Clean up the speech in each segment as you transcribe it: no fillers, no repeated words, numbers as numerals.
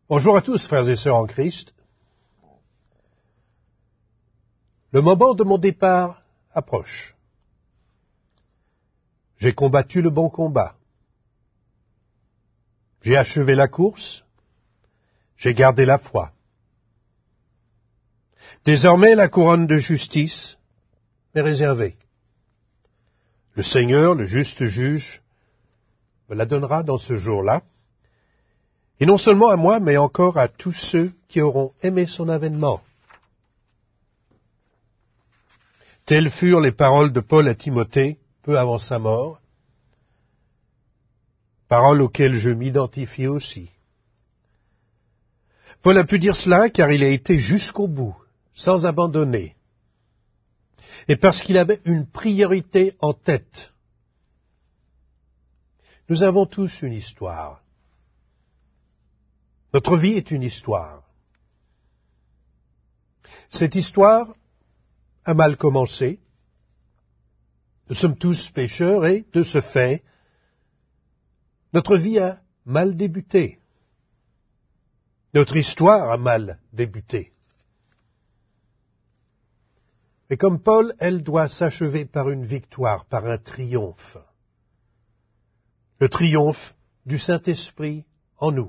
Bonjour à tous, frères et sœurs en Christ. Le moment de mon départ approche. J'ai combattu le bon combat. J'ai achevé la course. J'ai gardé la foi. Désormais, la couronne de justice m'est réservée. Le Seigneur, le juste juge, me la donnera dans ce jour-là. Et non seulement à moi, mais encore à tous ceux qui auront aimé son avènement. Telles furent les paroles de Paul à Timothée, peu avant sa mort, paroles auxquelles je m'identifie aussi. Paul a pu dire cela car il a été jusqu'au bout, sans abandonner, et parce qu'il avait une priorité en tête. Nous avons tous une histoire. Notre vie est une histoire. Cette histoire a mal commencé. Nous sommes tous pécheurs et, de ce fait, notre vie a mal débuté. Notre histoire a mal débuté. Et comme Paul, elle doit s'achever par une victoire, par un triomphe. Le triomphe du Saint-Esprit en nous.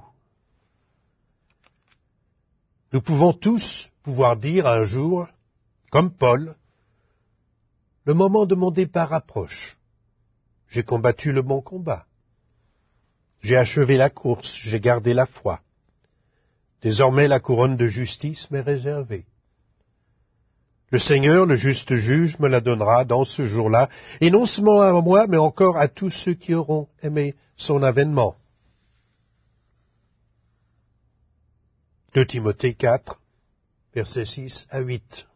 Nous pouvons tous pouvoir dire un jour, comme Paul, le moment de mon départ approche. J'ai combattu le bon combat. J'ai achevé la course, j'ai gardé la foi. Désormais la couronne de justice m'est réservée. Le Seigneur, le juste juge, me la donnera dans ce jour-là, et non seulement à moi, mais encore à tous ceux qui auront aimé son avènement. 2 Timothée 4, versets 6 à 8.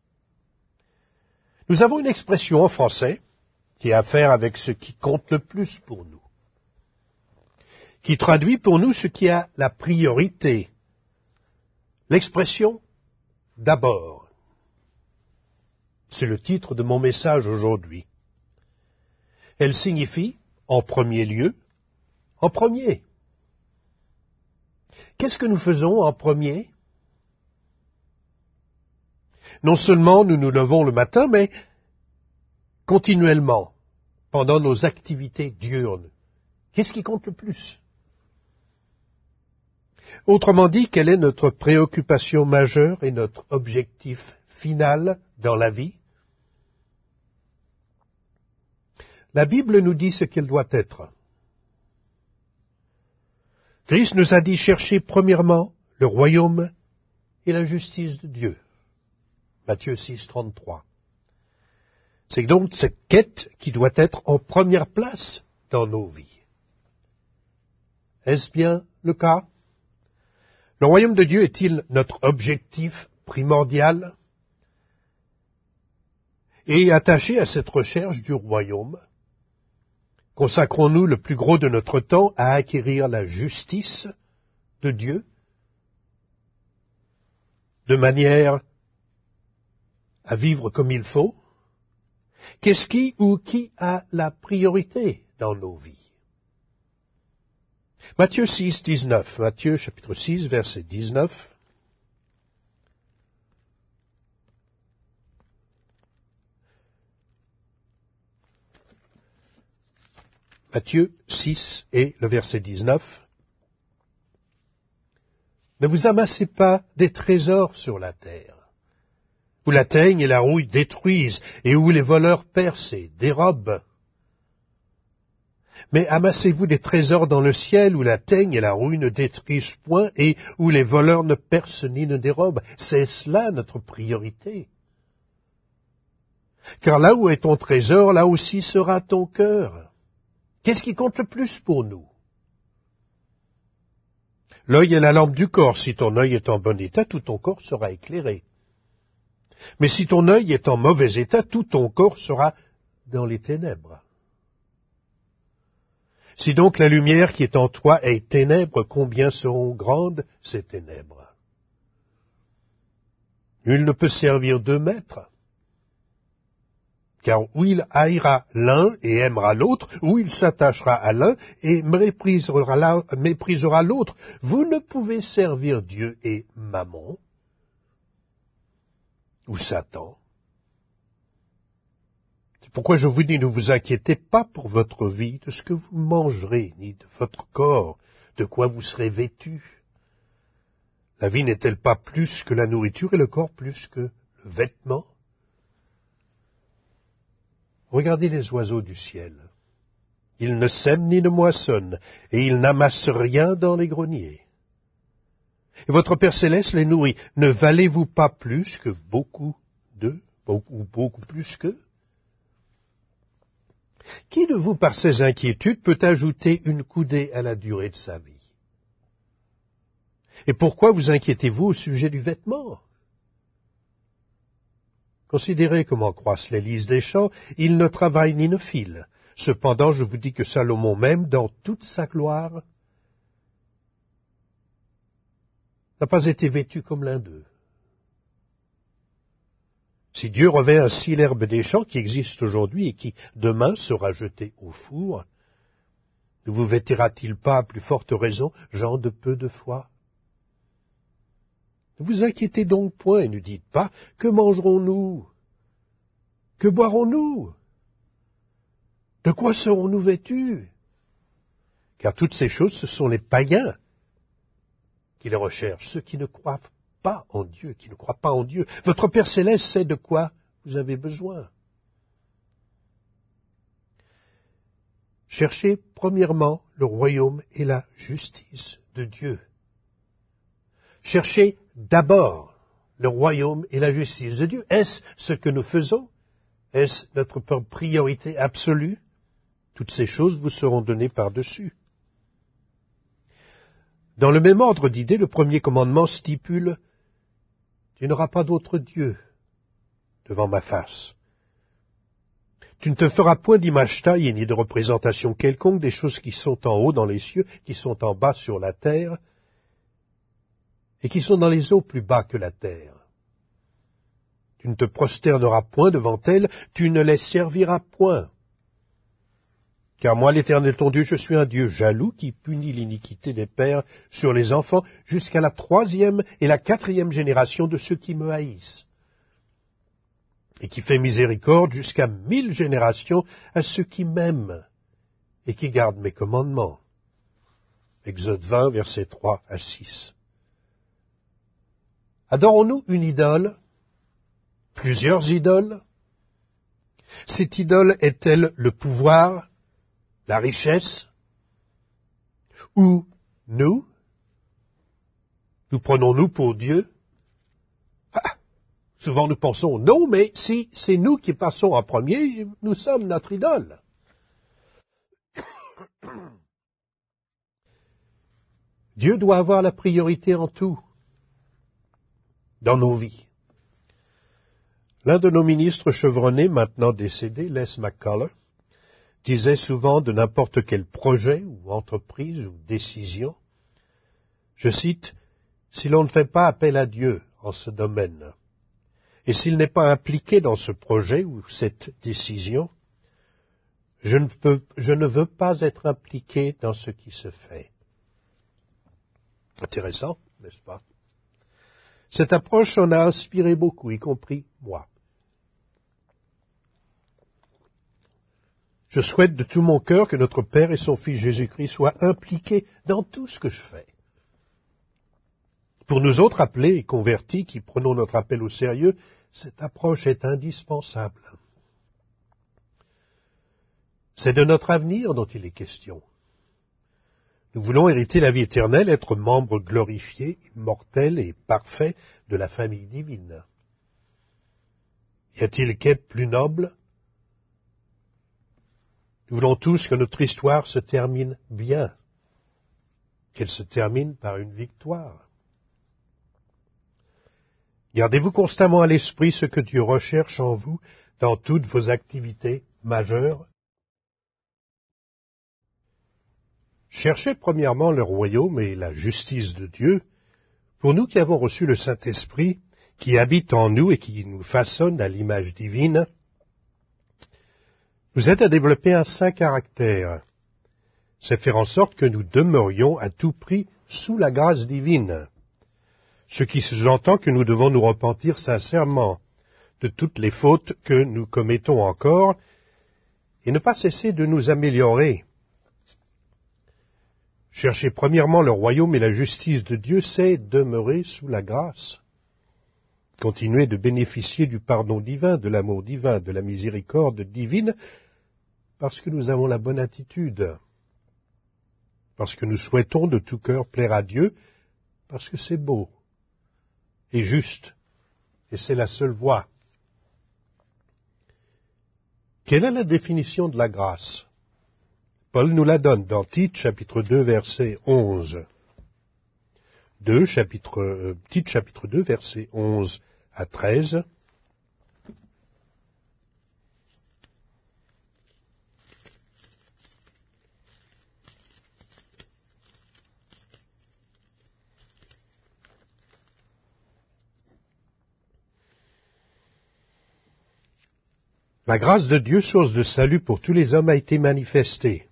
Nous avons une expression en français qui a à faire avec ce qui compte le plus pour nous, qui traduit pour nous ce qui a la priorité. L'expression « d'abord ». C'est le titre de mon message aujourd'hui. Elle signifie « en premier lieu »,« en premier ». Qu'est-ce que nous faisons en premier? Non seulement nous nous levons le matin, mais continuellement, pendant nos activités diurnes. Qu'est-ce qui compte le plus? Autrement dit, quelle est notre préoccupation majeure et notre objectif final dans la vie? La Bible nous dit ce qu'elle doit être. Christ nous a dit chercher premièrement le royaume et la justice de Dieu. Matthieu 6, 33. C'est donc cette quête qui doit être en première place dans nos vies. Est-ce bien le cas? Le royaume de Dieu est-il notre objectif primordial? Et attaché à cette recherche du royaume, consacrons-nous le plus gros de notre temps à acquérir la justice de Dieu, de manière à vivre comme il faut? Qu'est-ce qui a la priorité dans nos vies? Matthieu 6, 19. Matthieu chapitre 6, verset 19. Matthieu 6 et le verset 19. Ne vous amassez pas des trésors sur la terre, où la teigne et la rouille détruisent, et où les voleurs percent et dérobent. Mais amassez-vous des trésors dans le ciel, où la teigne et la rouille ne détruisent point, et où les voleurs ne percent ni ne dérobent. C'est cela notre priorité. Car là où est ton trésor, là aussi sera ton cœur. Qu'est-ce qui compte le plus pour nous? L'œil est la lampe du corps. Si ton œil est en bon état, tout ton corps sera éclairé. Mais si ton œil est en mauvais état, tout ton corps sera dans les ténèbres. Si donc la lumière qui est en toi est ténèbres, combien seront grandes ces ténèbres? Nul ne peut servir deux maîtres, Car ou il haïra l'un et aimera l'autre, ou il s'attachera à l'un et méprisera l'autre. Vous ne pouvez servir Dieu et Mammon, ou Satan. C'est pourquoi je vous dis, ne vous inquiétez pas pour votre vie, de ce que vous mangerez, ni de votre corps, de quoi vous serez vêtus. La vie n'est-elle pas plus que la nourriture et le corps plus que le vêtement? Regardez les oiseaux du ciel. Ils ne sèment ni ne moissonnent, et ils n'amassent rien dans les greniers. Et votre Père céleste les nourrit. Ne valez-vous pas plus que beaucoup d'eux, beaucoup plus qu'eux? Qui de vous, par ses inquiétudes, peut ajouter une coudée à la durée de sa vie? Et pourquoi vous inquiétez-vous au sujet du vêtement? Considérez comment croissent les lys des champs, ils ne travaillent ni ne filent. Cependant, je vous dis que Salomon même, dans toute sa gloire, n'a pas été vêtu comme l'un d'eux. Si Dieu revêt ainsi l'herbe des champs qui existe aujourd'hui et qui demain sera jetée au four, ne vous vêtira-t-il pas à plus forte raison, gens de peu de foi? Ne vous inquiétez donc point et ne dites pas, que mangerons-nous? Que boirons-nous? De quoi serons-nous vêtus? Car toutes ces choses, ce sont les païens qui les recherchent, ceux qui ne croient pas en Dieu, qui ne croient pas en Dieu. Votre Père céleste sait de quoi vous avez besoin. Cherchez premièrement le royaume et la justice de Dieu. Cherchez d'abord le royaume et la justice de Dieu. Est-ce ce que nous faisons? Est-ce notre priorité absolue? Toutes ces choses vous seront données par-dessus. Dans le même ordre d'idées, le premier commandement stipule « Tu n'auras pas d'autre Dieu devant ma face. Tu ne te feras point d'image taille ni de représentation quelconque des choses qui sont en haut dans les cieux, qui sont en bas sur la terre, et qui sont dans les eaux plus bas que la terre. Tu ne te prosterneras point devant elles, tu ne les serviras point. Car moi, l'Éternel ton Dieu, je suis un Dieu jaloux qui punit l'iniquité des pères sur les enfants jusqu'à la 3e et la 4e génération de ceux qui me haïssent, et qui fait miséricorde jusqu'à 1000 générations à ceux qui m'aiment et qui gardent mes commandements. Exode 20, versets 3 à 6. Adorons-nous une idole? Plusieurs idoles? Cette idole est-elle le pouvoir, la richesse? Ou nous prenons-nous pour Dieu? Souvent nous pensons non, mais si c'est nous qui passons en premier, nous sommes notre idole. Dieu doit avoir la priorité en tout, dans nos vies. L'un de nos ministres chevronnés, maintenant décédé, Les McCullough, disait souvent de n'importe quel projet ou entreprise ou décision, je cite, « Si l'on ne fait pas appel à Dieu en ce domaine, et s'il n'est pas impliqué dans ce projet ou cette décision, je ne veux pas être impliqué dans ce qui se fait. » Intéressant, n'est-ce pas? Cette approche en a inspiré beaucoup, y compris moi. Je souhaite de tout mon cœur que notre Père et son Fils Jésus-Christ soient impliqués dans tout ce que je fais. Pour nous autres appelés et convertis qui prenons notre appel au sérieux, cette approche est indispensable. C'est de notre avenir dont il est question. Nous voulons hériter la vie éternelle, être membres glorifiés, immortels et parfaits de la famille divine. Y a-t-il quête plus noble? Nous voulons tous que notre histoire se termine bien, qu'elle se termine par une victoire. Gardez-vous constamment à l'esprit ce que Dieu recherche en vous dans toutes vos activités majeures. Cherchez premièrement le royaume et la justice de Dieu, pour nous qui avons reçu le Saint-Esprit, qui habite en nous et qui nous façonne à l'image divine, nous aide à développer un saint caractère. C'est faire en sorte que nous demeurions à tout prix sous la grâce divine. Ce qui sous-entend que nous devons nous repentir sincèrement de toutes les fautes que nous commettons encore et ne pas cesser de nous améliorer. Chercher premièrement le royaume et la justice de Dieu, c'est demeurer sous la grâce. Continuer de bénéficier du pardon divin, de l'amour divin, de la miséricorde divine, parce que nous avons la bonne attitude, parce que nous souhaitons de tout cœur plaire à Dieu, parce que c'est beau et juste, et c'est la seule voie. Quelle est la définition de la grâce? Paul nous la donne dans Tite, chapitre 2, verset 11. Tite, chapitre 2, verset 11 à 13. La grâce de Dieu, source de salut pour tous les hommes, a été manifestée.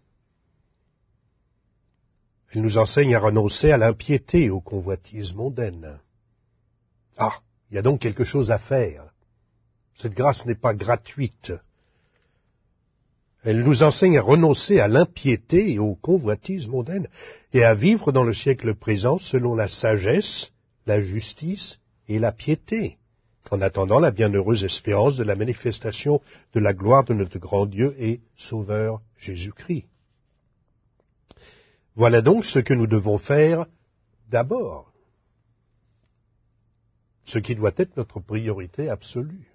Elle nous enseigne à renoncer à l'impiété et aux convoitises mondaines. Ah, il y a donc quelque chose à faire. Cette grâce n'est pas gratuite. Elle nous enseigne à renoncer à l'impiété et aux convoitises mondaines et à vivre dans le siècle présent selon la sagesse, la justice et la piété, en attendant la bienheureuse espérance de la manifestation de la gloire de notre grand Dieu et Sauveur Jésus-Christ. Voilà donc ce que nous devons faire d'abord, ce qui doit être notre priorité absolue.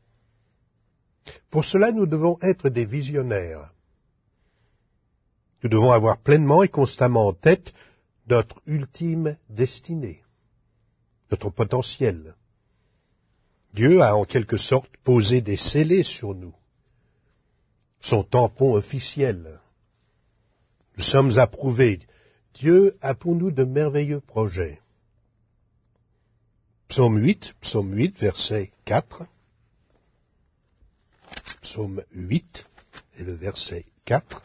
Pour cela, nous devons être des visionnaires. Nous devons avoir pleinement et constamment en tête notre ultime destinée, notre potentiel. Dieu a en quelque sorte posé des scellés sur nous, son tampon officiel. Nous sommes approuvés. Dieu a pour nous de merveilleux projets. Psaume 8, verset 4. Psaume 8 et le verset 4.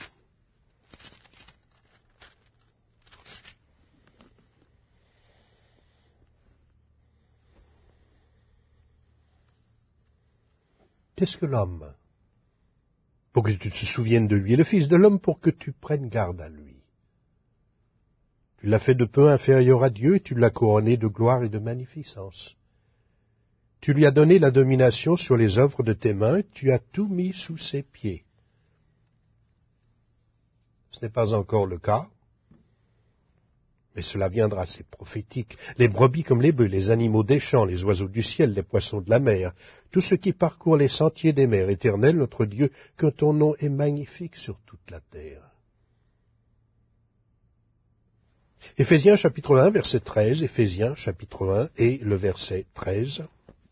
Qu'est-ce que l'homme? Pour que tu te souviennes de lui, et le Fils de l'homme pour que tu prennes garde à lui. Tu l'as fait de peu inférieur à Dieu, et tu l'as couronné de gloire et de magnificence. Tu lui as donné la domination sur les œuvres de tes mains, tu as tout mis sous ses pieds. Ce n'est pas encore le cas, mais cela viendra, c'est prophétique. Les brebis comme les bœufs, les animaux des champs, les oiseaux du ciel, les poissons de la mer, tout ce qui parcourt les sentiers des mers, Éternel, notre Dieu, que ton nom est magnifique sur toute la terre. Éphésiens chapitre 1, verset 13, Éphésiens chapitre 1 et le verset 13.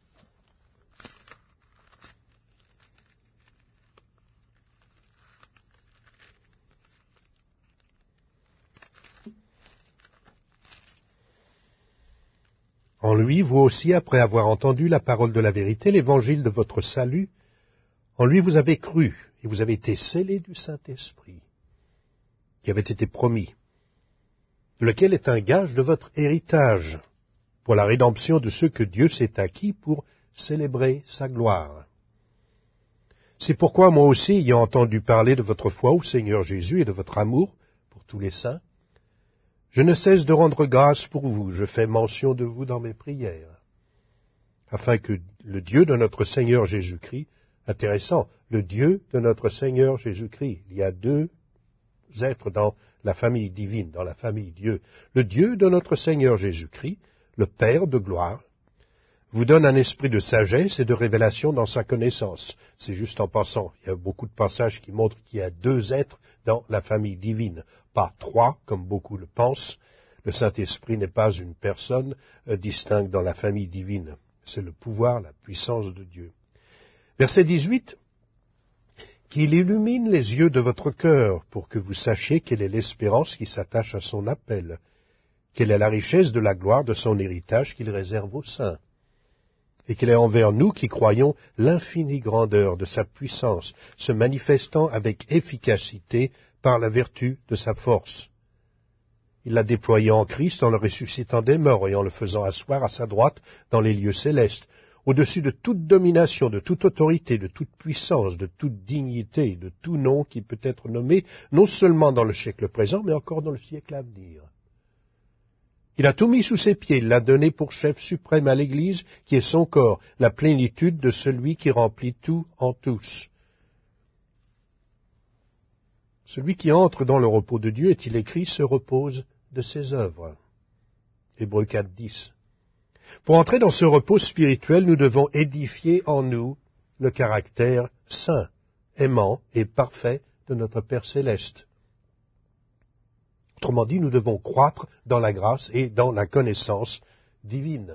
En lui, vous aussi, après avoir entendu la parole de la vérité, l'évangile de votre salut, en lui vous avez cru, et vous avez été scellés du Saint-Esprit, qui avait été promis, lequel est un gage de votre héritage, pour la rédemption de ceux que Dieu s'est acquis pour célébrer sa gloire. C'est pourquoi moi aussi, ayant entendu parler de votre foi au Seigneur Jésus et de votre amour pour tous les saints, je ne cesse de rendre grâce pour vous, je fais mention de vous dans mes prières, afin que le Dieu de notre Seigneur Jésus-Christ, intéressant, le Dieu de notre Seigneur Jésus-Christ, il y a deux êtres dans la famille divine, dans la famille Dieu, le Dieu de notre Seigneur Jésus-Christ, le Père de gloire, vous donne un esprit de sagesse et de révélation dans sa connaissance. C'est juste en passant. Il y a beaucoup de passages qui montrent qu'il y a deux êtres dans la famille divine, pas trois, comme beaucoup le pensent. Le Saint-Esprit n'est pas une personne distincte dans la famille divine. C'est le pouvoir, la puissance de Dieu. Verset 18. Qu'il illumine les yeux de votre cœur pour que vous sachiez quelle est l'espérance qui s'attache à son appel, quelle est la richesse de la gloire de son héritage qu'il réserve aux saints, et qu'il est envers nous qui croyons l'infinie grandeur de sa puissance, se manifestant avec efficacité par la vertu de sa force. Il l'a déployé en Christ en le ressuscitant des morts et en le faisant asseoir à sa droite dans les lieux célestes, au-dessus de toute domination, de toute autorité, de toute puissance, de toute dignité, de tout nom qui peut être nommé, non seulement dans le siècle présent, mais encore dans le siècle à venir. Il a tout mis sous ses pieds, il l'a donné pour chef suprême à l'Église, qui est son corps, la plénitude de celui qui remplit tout en tous. Celui qui entre dans le repos de Dieu, est-il écrit, se repose de ses œuvres. Hébreux 4, 10. Pour entrer dans ce repos spirituel, nous devons édifier en nous le caractère saint, aimant et parfait de notre Père céleste. Autrement dit, nous devons croître dans la grâce et dans la connaissance divine.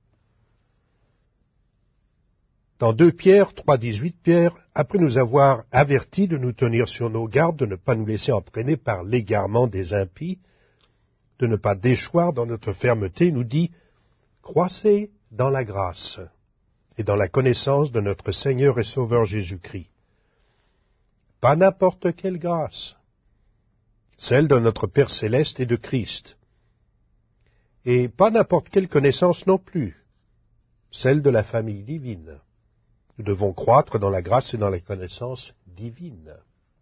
Dans 2 Pierre 3, 18, Pierre, après nous avoir avertis de nous tenir sur nos gardes, de ne pas nous laisser entraîner par l'égarement des impies, de ne pas déchoir dans notre fermeté, nous dit « Croissez dans la grâce et dans la connaissance de notre Seigneur et Sauveur Jésus-Christ. » Pas n'importe quelle grâce, celle de notre Père céleste et de Christ. Et pas n'importe quelle connaissance non plus, celle de la famille divine. Nous devons croître dans la grâce et dans la connaissance divine.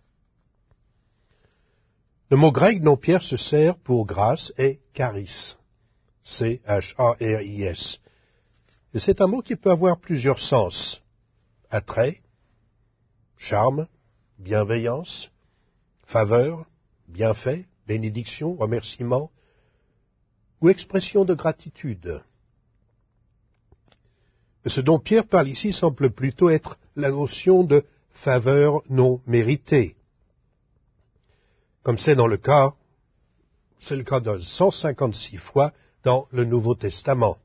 Le mot grec dont Pierre se sert pour grâce est charis, C-H-A-R-I-S. Et c'est un mot qui peut avoir plusieurs sens. Attrait, charme, bienveillance, faveur, bienfait, bénédiction, remerciement ou expression de gratitude. Mais ce dont Pierre parle ici semble plutôt être la notion de faveur non méritée. Comme c'est le cas de 156 fois dans le Nouveau Testament.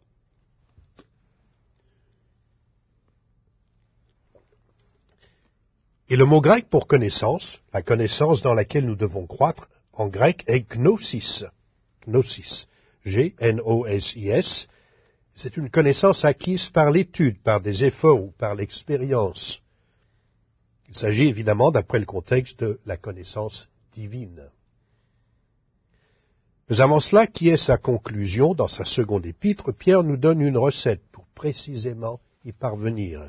Et le mot grec pour connaissance, la connaissance dans laquelle nous devons croître, en grec est gnosis. Gnosis. G-N-O-S-I-S. C'est une connaissance acquise par l'étude, par des efforts ou par l'expérience. Il s'agit évidemment, d'après le contexte, de la connaissance divine. Mais avant cela, qui est sa conclusion, dans sa seconde épître, Pierre nous donne une recette pour précisément y parvenir.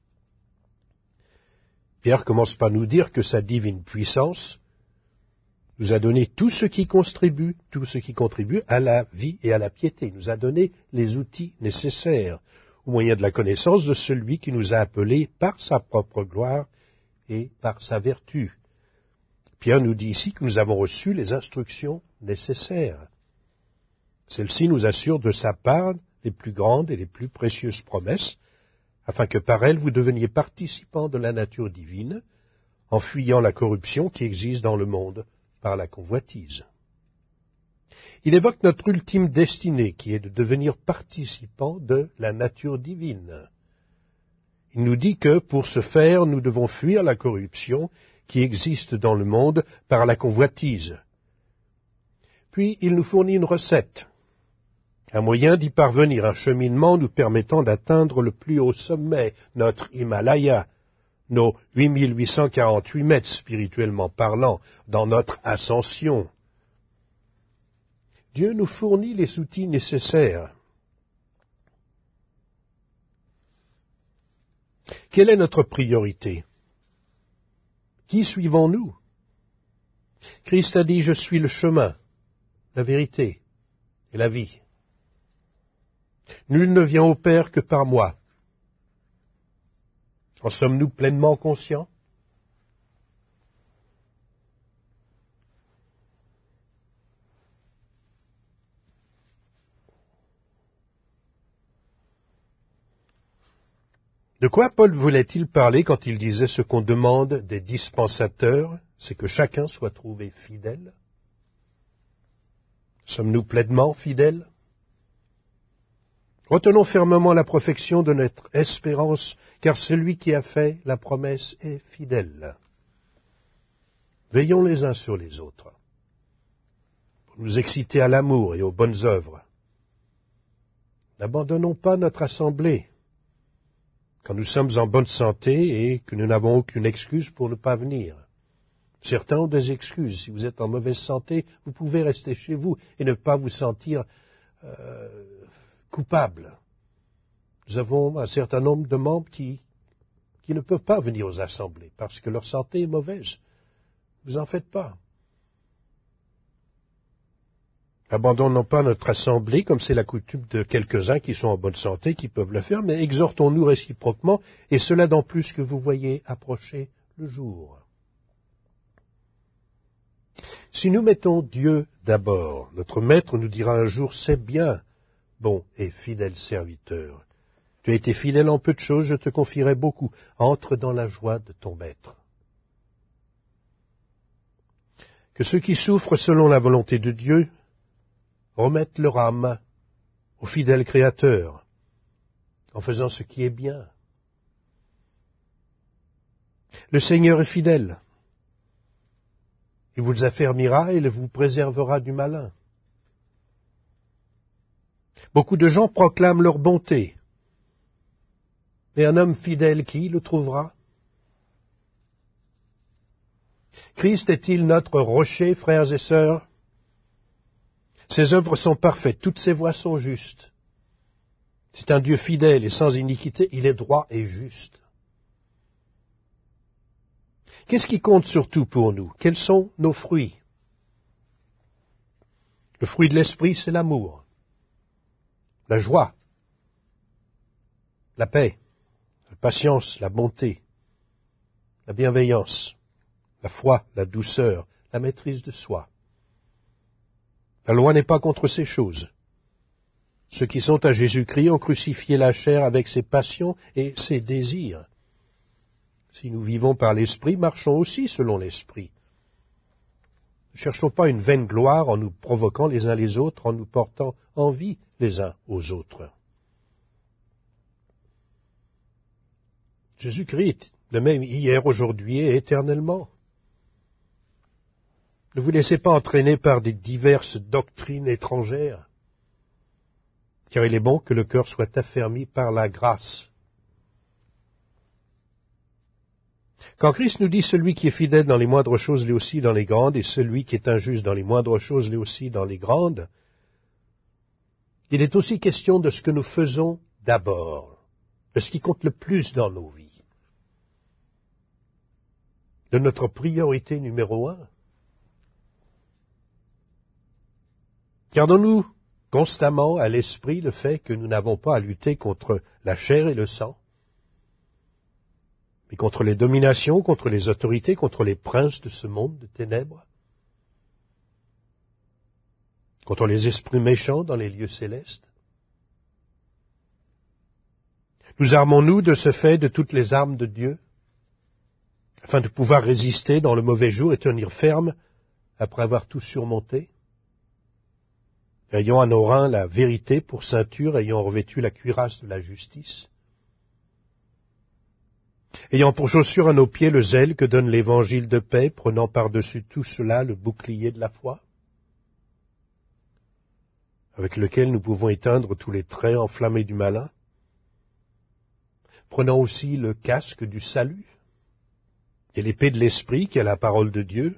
Pierre commence par nous dire que sa divine puissance nous a donné tout ce qui contribue à la vie et à la piété. Il nous a donné les outils nécessaires au moyen de la connaissance de celui qui nous a appelés par sa propre gloire et par sa vertu. Pierre nous dit ici que nous avons reçu les instructions nécessaires. Celles-ci nous assurent de sa part les plus grandes et les plus précieuses promesses, afin que par elles vous deveniez participants de la nature divine, en fuyant la corruption qui existe dans le monde par la convoitise. Il évoque notre ultime destinée, qui est de devenir participants de la nature divine. Il nous dit que, pour ce faire, nous devons fuir la corruption qui existe dans le monde par la convoitise. Puis, il nous fournit une recette, un moyen d'y parvenir, un cheminement nous permettant d'atteindre le plus haut sommet, notre Himalaya, nos 8848 mètres spirituellement parlant, dans notre ascension. Dieu nous fournit les outils nécessaires. Quelle est notre priorité? Qui suivons-nous? Christ a dit, je suis le chemin, la vérité et la vie. Nul ne vient au Père que par moi. En sommes-nous pleinement conscients? De quoi Paul voulait-il parler quand il disait ce qu'on demande des dispensateurs, c'est que chacun soit trouvé fidèle? Sommes-nous pleinement fidèles? Retenons fermement la perfection de notre espérance, car celui qui a fait la promesse est fidèle. Veillons les uns sur les autres, pour nous exciter à l'amour et aux bonnes œuvres. N'abandonnons pas notre assemblée, quand nous sommes en bonne santé et que nous n'avons aucune excuse pour ne pas venir. Certains ont des excuses. Si vous êtes en mauvaise santé, vous pouvez rester chez vous et ne pas vous sentir coupable. Nous avons un certain nombre de membres qui ne peuvent pas venir aux assemblées parce que leur santé est mauvaise. Vous en faites pas. Abandonnons pas notre assemblée comme c'est la coutume de quelques-uns qui sont en bonne santé, qui peuvent le faire, mais exhortons-nous réciproquement, et cela dans plus que vous voyez approcher le jour. Si nous mettons Dieu d'abord, notre Maître nous dira un jour, c'est bien, bon et fidèle serviteur. Tu as été fidèle en peu de choses, je te confierai beaucoup. Entre dans la joie de ton Maître. Que ceux qui souffrent selon la volonté de Dieu remettent leur âme au fidèle Créateur, en faisant ce qui est bien. Le Seigneur est fidèle. Il vous affermira et il vous préservera du malin. Beaucoup de gens proclament leur bonté. Mais un homme fidèle, qui le trouvera? Christ est-il notre rocher, frères et sœurs? Ses œuvres sont parfaites, toutes ses voies sont justes. C'est un Dieu fidèle et sans iniquité, il est droit et juste. Qu'est-ce qui compte surtout pour nous? Quels sont nos fruits? Le fruit de l'esprit, c'est l'amour, la joie, la paix, la patience, la bonté, la bienveillance, la foi, la douceur, la maîtrise de soi. La loi n'est pas contre ces choses. Ceux qui sont à Jésus-Christ ont crucifié la chair avec ses passions et ses désirs. Si nous vivons par l'Esprit, marchons aussi selon l'Esprit. Ne cherchons pas une vaine gloire en nous provoquant les uns les autres, en nous portant envie les uns aux autres. Jésus-Christ est le même hier, aujourd'hui et éternellement. Ne vous laissez pas entraîner par des diverses doctrines étrangères, car il est bon que le cœur soit affermi par la grâce. Quand Christ nous dit « celui qui est fidèle dans les moindres choses l'est aussi dans les grandes, et celui qui est injuste dans les moindres choses l'est aussi dans les grandes », il est aussi question de ce que nous faisons d'abord, de ce qui compte le plus dans nos vies, de notre priorité numéro 1. Gardons-nous constamment à l'esprit le fait que nous n'avons pas à lutter contre la chair et le sang, mais contre les dominations, contre les autorités, contre les princes de ce monde de ténèbres, contre les esprits méchants dans les lieux célestes. Nous armons-nous de ce fait de toutes les armes de Dieu, afin de pouvoir résister dans le mauvais jour et tenir ferme après avoir tout surmonté. Ayant à nos reins la vérité pour ceinture, ayant revêtu la cuirasse de la justice, ayant pour chaussure à nos pieds le zèle que donne l'évangile de paix, prenant par-dessus tout cela le bouclier de la foi, avec lequel nous pouvons éteindre tous les traits enflammés du malin, prenant aussi le casque du salut et l'épée de l'esprit qui est la parole de Dieu.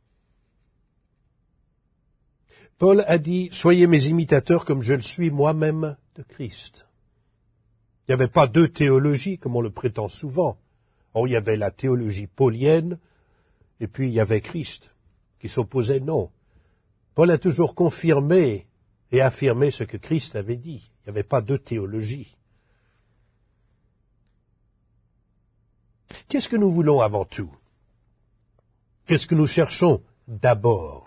Paul a dit « Soyez mes imitateurs comme je le suis moi-même de Christ ». Il n'y avait pas deux théologies comme on le prétend souvent. Or, il y avait la théologie paulienne et puis il y avait Christ qui s'opposait. Non. Paul a toujours confirmé et affirmé ce que Christ avait dit. Il n'y avait pas deux théologies. Qu'est-ce que nous voulons avant tout? Qu'est-ce que nous cherchons d'abord?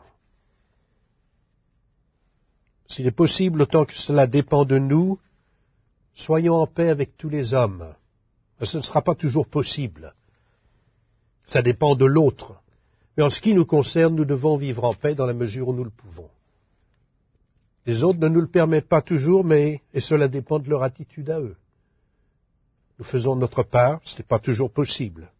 S'il est possible, autant que cela dépend de nous, soyons en paix avec tous les hommes. Mais ce ne sera pas toujours possible. Ça dépend de l'autre. Mais en ce qui nous concerne, nous devons vivre en paix dans la mesure où nous le pouvons. Les autres ne nous le permettent pas toujours, et cela dépend de leur attitude à eux. Nous faisons notre part, ce n'est pas toujours possible.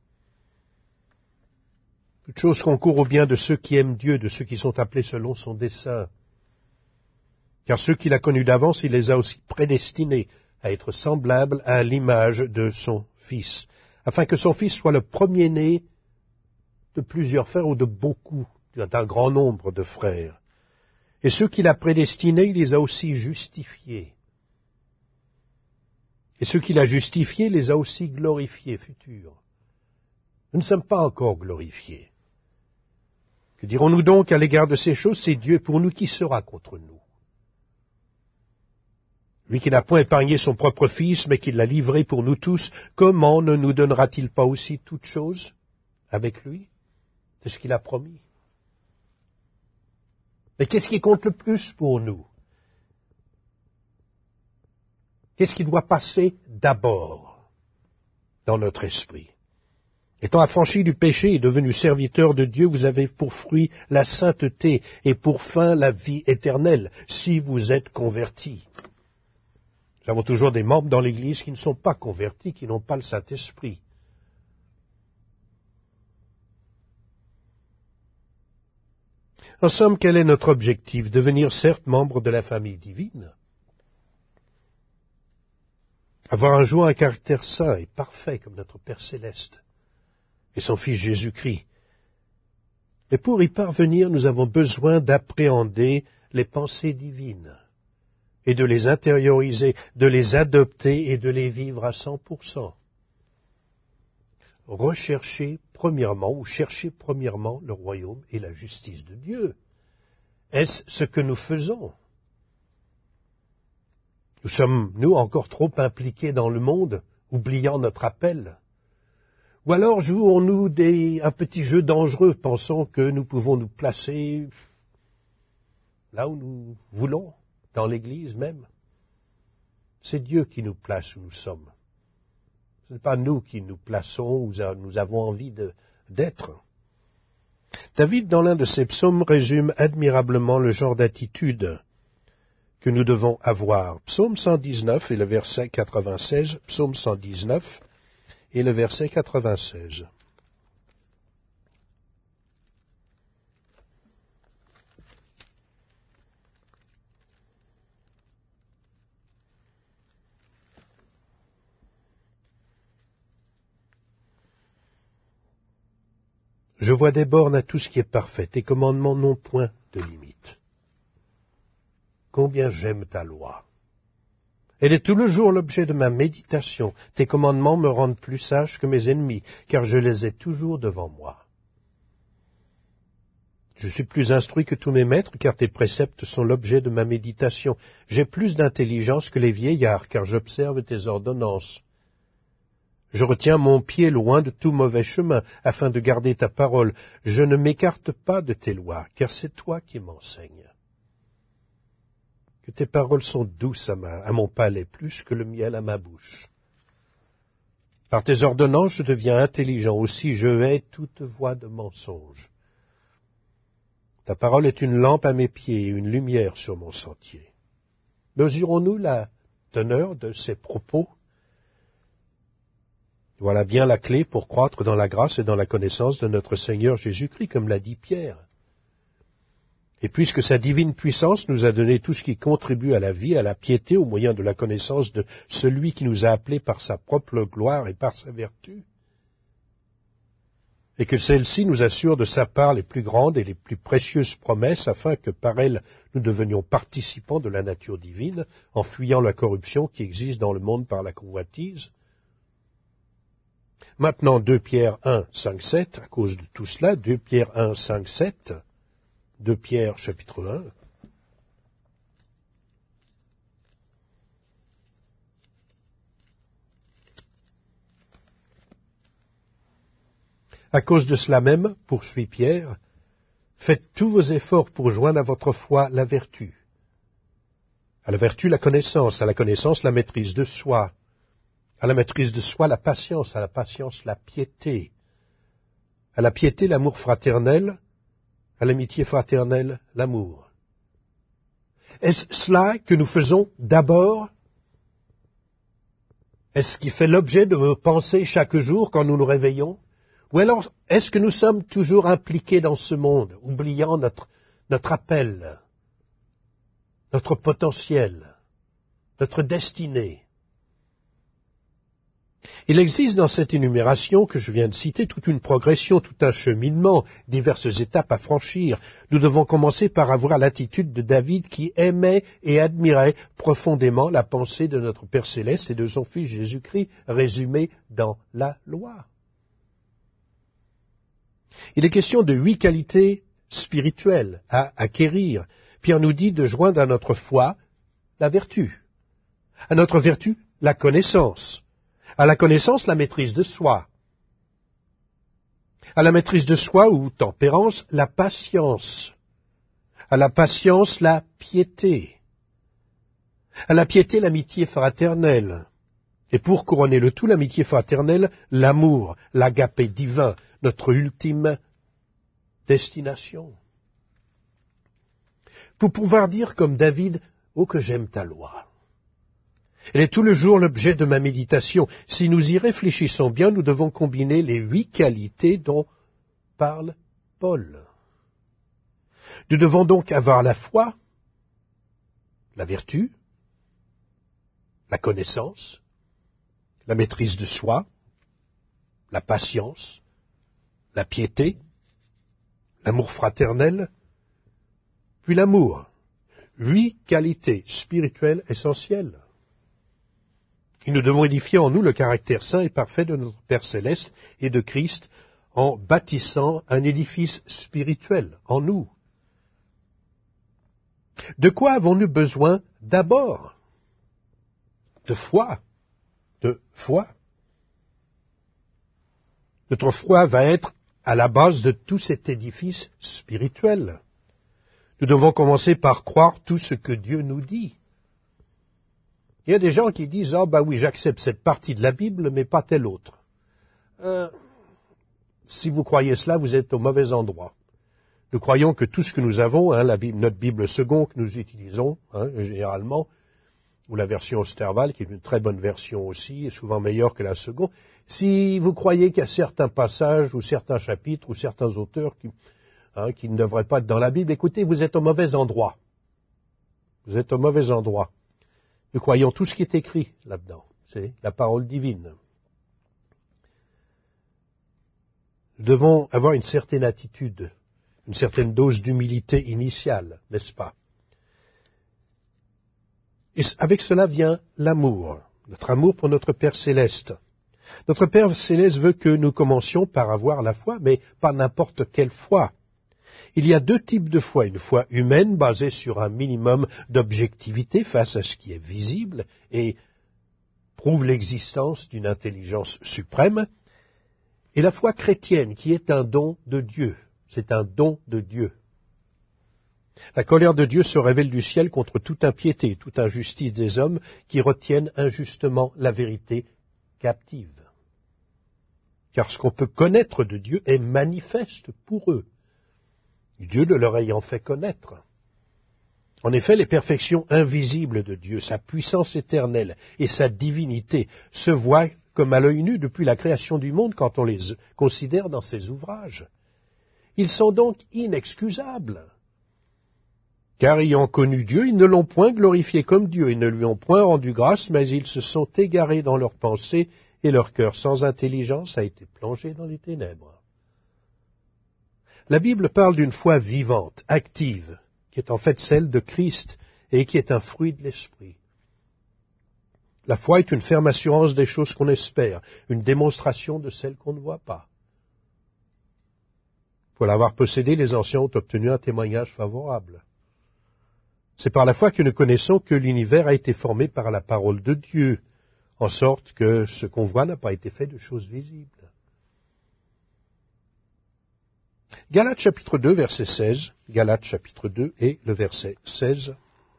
Toute chose concourt au bien de ceux qui aiment Dieu, de ceux qui sont appelés selon son dessein. Car ceux qu'il a connus d'avance, il les a aussi prédestinés à être semblable à l'image de son Fils, afin que son Fils soit le premier-né de plusieurs frères ou de beaucoup, d'un grand nombre de frères. Et ceux qu'il a prédestinés, il les a aussi justifiés. Et ceux qu'il a justifiés, les a aussi glorifiés, futurs. Nous ne sommes pas encore glorifiés. Que dirons-nous donc à l'égard de ces choses? C'est Dieu pour nous, qui sera contre nous? Lui qui n'a point épargné son propre Fils, mais qui l'a livré pour nous tous, comment ne nous donnera-t-il pas aussi toutes choses avec lui? C'est ce qu'il a promis. Mais qu'est-ce qui compte le plus pour nous? Qu'est-ce qui doit passer d'abord dans notre esprit? Étant affranchis du péché et devenus serviteurs de Dieu, vous avez pour fruit la sainteté et pour fin la vie éternelle, si vous êtes convertis. Nous avons toujours des membres dans l'Église qui ne sont pas convertis, qui n'ont pas le Saint-Esprit. En somme, quel est notre objectif? Devenir certes membre de la famille divine, avoir un jour un caractère saint et parfait comme notre Père Céleste et son Fils Jésus-Christ. Mais pour y parvenir, nous avons besoin d'appréhender les pensées divines et de les intérioriser, de les adopter et de les vivre à 100%. Chercher premièrement le royaume et la justice de Dieu. Est-ce ce que nous faisons? Nous sommes, nous, encore trop impliqués dans le monde, oubliant notre appel? Ou alors jouons-nous un petit jeu dangereux, pensant que nous pouvons nous placer là où nous voulons, dans l'Église même? C'est Dieu qui nous place où nous sommes. Ce n'est pas nous qui nous plaçons où nous avons envie d'être. David, dans l'un de ses psaumes, résume admirablement le genre d'attitude que nous devons avoir. Psaume 119 et le verset 96, psaume 119 et le verset 96. Je vois des bornes à tout ce qui est parfait. Tes commandements n'ont point de limite. Combien j'aime ta loi. Elle est tout le jour l'objet de ma méditation. Tes commandements me rendent plus sage que mes ennemis, car je les ai toujours devant moi. Je suis plus instruit que tous mes maîtres, car tes préceptes sont l'objet de ma méditation. J'ai plus d'intelligence que les vieillards, car j'observe tes ordonnances. Je retiens mon pied loin de tout mauvais chemin, afin de garder ta parole. Je ne m'écarte pas de tes lois, car c'est toi qui m'enseignes. Que tes paroles sont douces à mon palais, plus que le miel à ma bouche. Par tes ordonnances, je deviens intelligent. Aussi, je hais toute voie de mensonge. Ta parole est une lampe à mes pieds et une lumière sur mon sentier. Mesurons-nous la teneur de ces propos? Voilà bien la clé pour croître dans la grâce et dans la connaissance de notre Seigneur Jésus-Christ, comme l'a dit Pierre. Et puisque sa divine puissance nous a donné tout ce qui contribue à la vie, à la piété, au moyen de la connaissance de celui qui nous a appelés par sa propre gloire et par sa vertu, et que celle-ci nous assure de sa part les plus grandes et les plus précieuses promesses, afin que par elles nous devenions participants de la nature divine, en fuyant la corruption qui existe dans le monde par la convoitise. Maintenant, 2 Pierre 1, 5, 7, à cause de tout cela, 2 Pierre 1, 5, 7, 2 Pierre chapitre 1. À cause de cela même, poursuit Pierre, faites tous vos efforts pour joindre à votre foi la vertu. À la vertu, la connaissance, à la connaissance, la maîtrise de soi, à la maîtrise de soi, la patience, à la patience, la piété, à la piété, l'amour fraternel, à l'amitié fraternelle, l'amour. Est-ce cela que nous faisons d'abord? Est-ce qui fait l'objet de nos pensées chaque jour quand nous nous réveillons? Ou alors, est-ce que nous sommes toujours impliqués dans ce monde, oubliant notre appel, notre potentiel, notre destinée? Il existe dans cette énumération que je viens de citer toute une progression, tout un cheminement, diverses étapes à franchir. Nous devons commencer par avoir l'attitude de David qui aimait et admirait profondément la pensée de notre Père Céleste et de son Fils Jésus-Christ, résumée dans la loi. Il est question de 8 qualités spirituelles à acquérir. Pierre nous dit de joindre à notre foi la vertu, à notre vertu la connaissance, à la connaissance la maîtrise de soi, à la maîtrise de soi ou tempérance la patience, à la patience la piété, à la piété l'amitié fraternelle, et pour couronner le tout l'amitié fraternelle, l'amour, l'agapé divin, notre ultime destination. Pour pouvoir dire comme David, « Oh que j'aime ta loi ». Elle est tout le jour l'objet de ma méditation. Si nous y réfléchissons bien, nous devons combiner les 8 qualités dont parle Paul. Nous devons donc avoir la foi, la vertu, la connaissance, la maîtrise de soi, la patience, la piété, l'amour fraternel, puis l'amour. 8 qualités spirituelles essentielles. Et nous devons édifier en nous le caractère saint et parfait de notre Père Céleste et de Christ en bâtissant un édifice spirituel en nous. De quoi avons-nous besoin d'abord? De foi. De foi. Notre foi va être à la base de tout cet édifice spirituel. Nous devons commencer par croire tout ce que Dieu nous dit. Il y a des gens qui disent « Ah oui, j'accepte cette partie de la Bible, mais pas telle autre. » Si vous croyez cela, vous êtes au mauvais endroit. Nous croyons que tout ce que nous avons, notre Bible seconde que nous utilisons, généralement, ou la version Osterwald, qui est une très bonne version aussi, et souvent meilleure que la seconde, si vous croyez qu'il y a certains passages, ou certains chapitres, ou certains auteurs qui ne devraient pas être dans la Bible, écoutez, vous êtes au mauvais endroit. Vous êtes au mauvais endroit. Nous croyons tout ce qui est écrit là-dedans. C'est la parole divine. Nous devons avoir une certaine attitude, une certaine dose d'humilité initiale, n'est-ce pas? Et avec cela vient l'amour, notre amour pour notre Père Céleste. Notre Père Céleste veut que nous commencions par avoir la foi, mais pas n'importe quelle foi. Il y a 2 types de foi. Une foi humaine basée sur un minimum d'objectivité face à ce qui est visible et prouve l'existence d'une intelligence suprême, et la foi chrétienne qui est un don de Dieu. C'est un don de Dieu. La colère de Dieu se révèle du ciel contre toute impiété, toute injustice des hommes qui retiennent injustement la vérité captive. Car ce qu'on peut connaître de Dieu est manifeste pour eux. Dieu le leur ayant fait connaître. En effet, les perfections invisibles de Dieu, sa puissance éternelle et sa divinité se voient comme à l'œil nu depuis la création du monde quand on les considère dans ses ouvrages. Ils sont donc inexcusables. Car ayant connu Dieu, ils ne l'ont point glorifié comme Dieu, ils ne lui ont point rendu grâce, mais ils se sont égarés dans leurs pensées et leur cœur sans intelligence a été plongé dans les ténèbres. La Bible parle d'une foi vivante, active, qui est en fait celle de Christ et qui est un fruit de l'Esprit. La foi est une ferme assurance des choses qu'on espère, une démonstration de celles qu'on ne voit pas. Pour l'avoir possédé, les anciens ont obtenu un témoignage favorable. C'est par la foi que nous connaissons que l'univers a été formé par la parole de Dieu, en sorte que ce qu'on voit n'a pas été fait de choses visibles. Galates chapitre 2, verset 16, Galates chapitre 2 et le verset 16.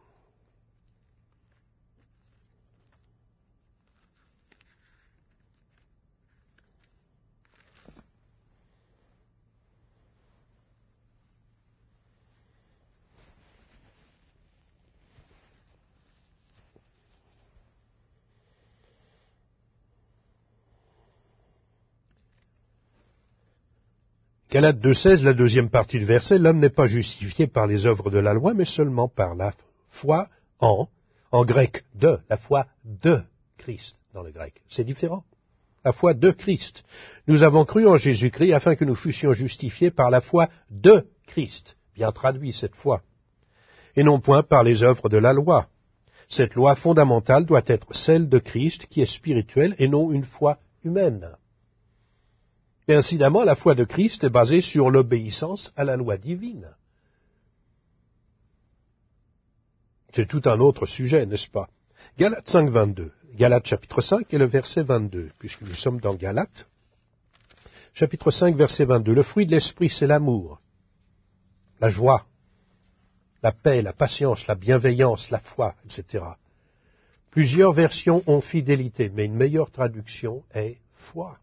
Galates 2.16, la deuxième partie du verset, l'homme n'est pas justifié par les œuvres de la loi, mais seulement par la foi en grec, la foi de Christ dans le grec. C'est différent. la foi de Christ. Nous avons cru en Jésus-Christ afin que nous fussions justifiés par la foi de Christ, bien traduit cette fois, et non point par les œuvres de la loi. Cette loi fondamentale doit être celle de Christ qui est spirituelle et non une foi humaine. Et incidemment, la foi de Christ est basée sur l'obéissance à la loi divine. C'est tout un autre sujet, n'est-ce pas? Galates 5, 22. Galates chapitre 5 et le verset 22, puisque nous sommes dans Galates. Chapitre 5, verset 22. Le fruit de l'esprit, c'est l'amour, la joie, la paix, la patience, la bienveillance, la foi, etc. Plusieurs versions ont fidélité, mais une meilleure traduction est foi.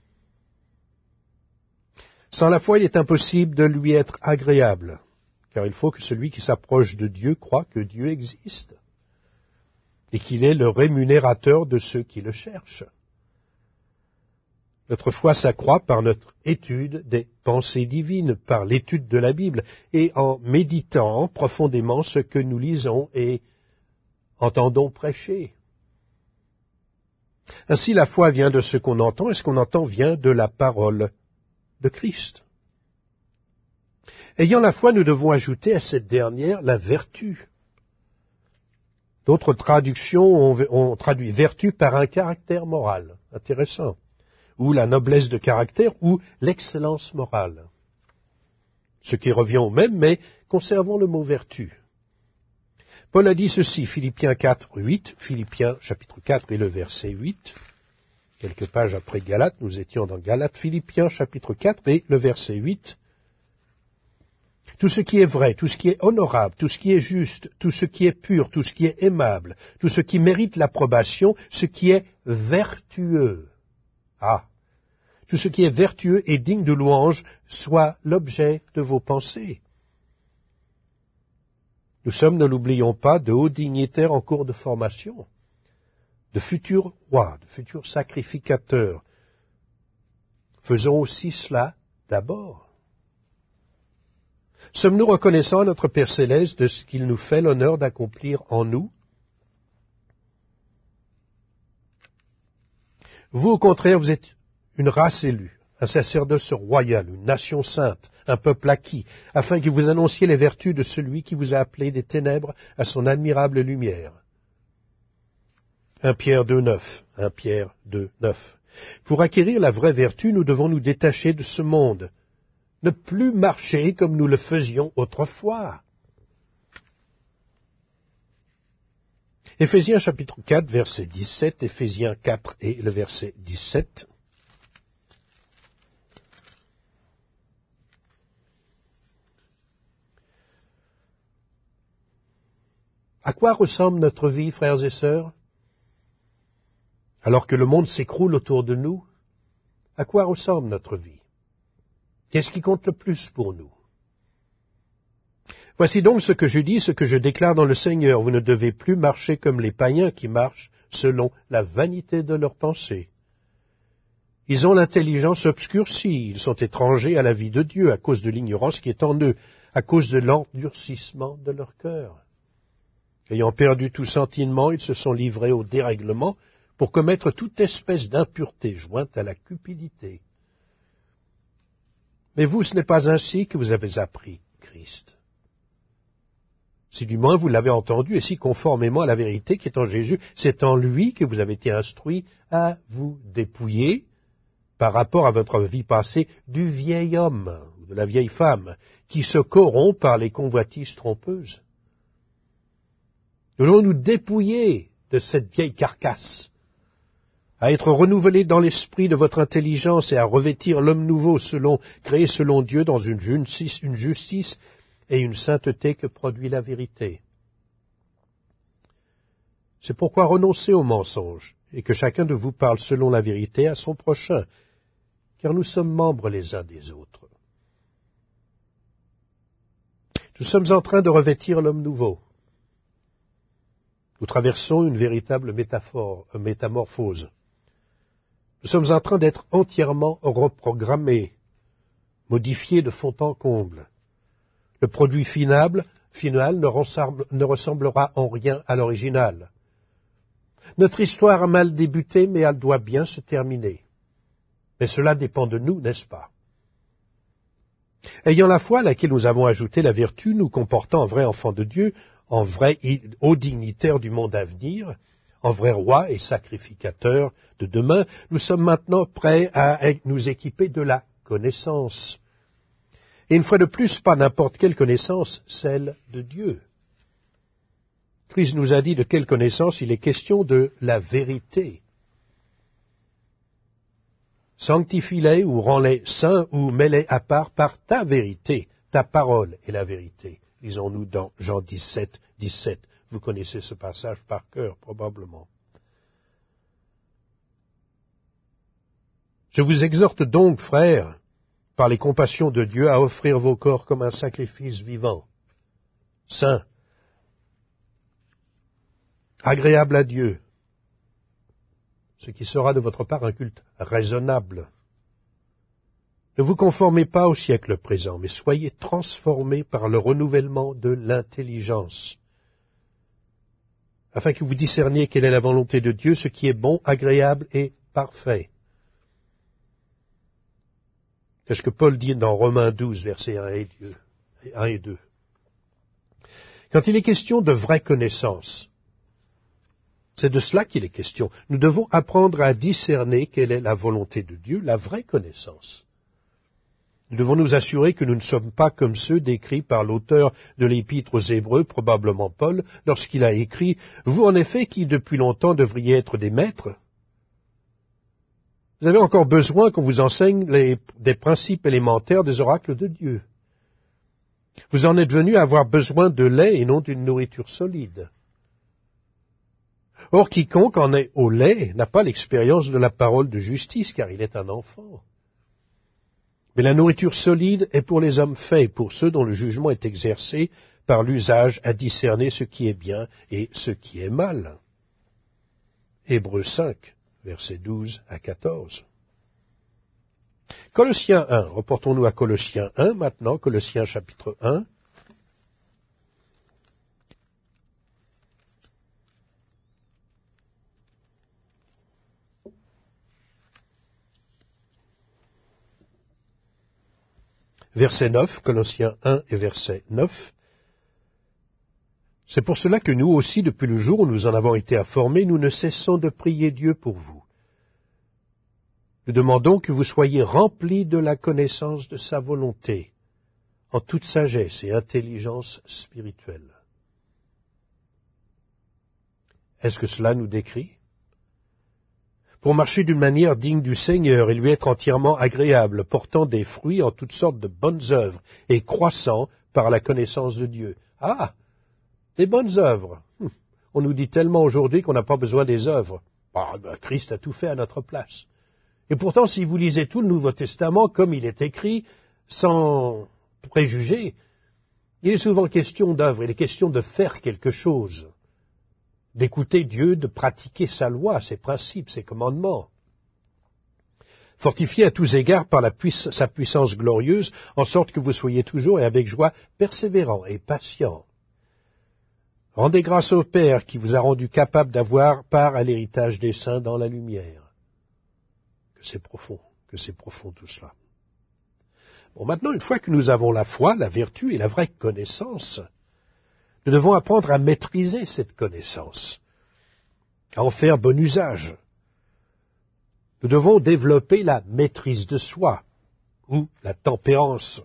Sans la foi, il est impossible de lui être agréable, car il faut que celui qui s'approche de Dieu croie que Dieu existe et qu'il est le rémunérateur de ceux qui le cherchent. Notre foi s'accroît par notre étude des pensées divines, par l'étude de la Bible, et en méditant profondément ce que nous lisons et entendons prêcher. Ainsi, la foi vient de ce qu'on entend, et ce qu'on entend vient de la parole de Christ. Ayant la foi, nous devons ajouter à cette dernière la vertu. D'autres traductions ont traduit vertu par un caractère moral. Intéressant. Ou la noblesse de caractère, ou l'excellence morale. Ce qui revient au même, mais conservons le mot vertu. Paul a dit ceci, Philippiens 4, 8, Philippiens chapitre 4 et le verset 8, quelques pages après Galates, nous étions dans Galates, Philippiens chapitre 4 et le verset 8. Tout ce qui est vrai, tout ce qui est honorable, tout ce qui est juste, tout ce qui est pur, tout ce qui est aimable, tout ce qui mérite l'approbation, ce qui est vertueux. Tout ce qui est vertueux et digne de louange soit l'objet de vos pensées. Nous sommes, ne l'oublions pas, de hauts dignitaires en cours de formation, de futurs rois, de futurs sacrificateurs. Faisons aussi cela d'abord. Sommes-nous reconnaissants à notre Père Céleste de ce qu'il nous fait l'honneur d'accomplir en nous? Vous, au contraire, vous êtes une race élue, un sacerdoce royal, une nation sainte, un peuple acquis, afin que vous annonciez les vertus de celui qui vous a appelé des ténèbres à son admirable lumière. 1 Pierre 2, 9. 1 Pierre 2, 9. Pour acquérir la vraie vertu, nous devons nous détacher de ce monde, ne plus marcher comme nous le faisions autrefois. Éphésiens chapitre 4, verset 17, Éphésiens 4 et le verset 17. À quoi ressemble notre vie, frères et sœurs? Alors que le monde s'écroule autour de nous, à quoi ressemble notre vie? Qu'est-ce qui compte le plus pour nous? Voici donc ce que je dis, ce que je déclare dans le Seigneur. Vous ne devez plus marcher comme les païens qui marchent selon la vanité de leurs pensées. Ils ont l'intelligence obscurcie, ils sont étrangers à la vie de Dieu à cause de l'ignorance qui est en eux, à cause de l'endurcissement de leur cœur. Ayant perdu tout sentiment, ils se sont livrés au dérèglement pour commettre toute espèce d'impureté jointe à la cupidité. Mais vous, ce n'est pas ainsi que vous avez appris Christ. Si du moins vous l'avez entendu, et si conformément à la vérité qui est en Jésus, c'est en lui que vous avez été instruits à vous dépouiller, par rapport à votre vie passée, du vieil homme, de la vieille femme, qui se corrompt par les convoitises trompeuses. Nous devons nous dépouiller de cette vieille carcasse, à être renouvelés dans l'esprit de votre intelligence et à revêtir l'homme nouveau créé selon Dieu dans une justice et une sainteté que produit la vérité. C'est pourquoi renoncez aux mensonges et que chacun de vous parle selon la vérité à son prochain, car nous sommes membres les uns des autres. Nous sommes en train de revêtir l'homme nouveau. Nous traversons une véritable métamorphose. Nous sommes en train d'être entièrement reprogrammés, modifiés de fond en comble. Le produit final ne ressemblera en rien à l'original. Notre histoire a mal débuté, mais elle doit bien se terminer. Mais cela dépend de nous, n'est-ce pas? Ayant la foi à laquelle nous avons ajouté la vertu, nous comportant en vrai enfant de Dieu, en vrai haut dignitaire du monde à venir, en vrai roi et sacrificateur de demain, nous sommes maintenant prêts à nous équiper de la connaissance. Et une fois de plus, pas n'importe quelle connaissance, celle de Dieu. Christ nous a dit de quelle connaissance il est question, de la vérité. Sanctifie-les ou rends-les saints ou mets-les à part par ta vérité. Ta parole est la vérité. Lisons-nous dans Jean 17, 17. Vous connaissez ce passage par cœur, probablement. Je vous exhorte donc, frères, par les compassions de Dieu, à offrir vos corps comme un sacrifice vivant, saint, agréable à Dieu, ce qui sera de votre part un culte raisonnable. Ne vous conformez pas au siècle présent, mais soyez transformés par le renouvellement de l'intelligence, afin que vous discerniez quelle est la volonté de Dieu, ce qui est bon, agréable et parfait. C'est ce que Paul dit dans Romains 12, versets 1 et 2. Quand il est question de vraie connaissance, c'est de cela qu'il est question. Nous devons apprendre à discerner quelle est la volonté de Dieu, la vraie connaissance. Nous devons nous assurer que nous ne sommes pas comme ceux décrits par l'auteur de l'Épître aux Hébreux, probablement Paul, lorsqu'il a écrit « Vous en effet qui depuis longtemps devriez être des maîtres, vous avez encore besoin qu'on vous enseigne des principes élémentaires des oracles de Dieu. Vous en êtes venus à avoir besoin de lait et non d'une nourriture solide. Or, quiconque en est au lait n'a pas l'expérience de la parole de justice, car il est un enfant. Mais la nourriture solide est pour les hommes faits, pour ceux dont le jugement est exercé par l'usage à discerner ce qui est bien et ce qui est mal. » Hébreux 5, versets 12 à 14. Colossiens 1, reportons-nous à Colossiens 1 maintenant, Colossiens chapitre 1. Verset 9, Colossiens 1 et verset 9. C'est pour cela que nous aussi, depuis le jour où nous en avons été informés, nous ne cessons de prier Dieu pour vous. Nous demandons que vous soyez remplis de la connaissance de sa volonté, en toute sagesse et intelligence spirituelle. Est-ce que cela nous décrit? Pour marcher d'une manière digne du Seigneur et lui être entièrement agréable, portant des fruits en toutes sortes de bonnes œuvres et croissant par la connaissance de Dieu. Ah! Des bonnes œuvres. On nous dit tellement aujourd'hui qu'on n'a pas besoin des œuvres. Christ a tout fait à notre place. Et pourtant, si vous lisez tout le Nouveau Testament, comme il est écrit, sans préjugés, il est souvent question d'œuvres, il est question de faire quelque chose, d'écouter Dieu, de pratiquer sa loi, ses principes, ses commandements. Fortifié à tous égards par sa puissance glorieuse, en sorte que vous soyez toujours et avec joie persévérants et patients. Rendez grâce au Père qui vous a rendu capable d'avoir part à l'héritage des saints dans la lumière. Que c'est profond tout cela. Bon, maintenant, une fois que nous avons la foi, la vertu et la vraie connaissance, nous devons apprendre à maîtriser cette connaissance, à en faire bon usage. Nous devons développer la maîtrise de soi, ou la tempérance.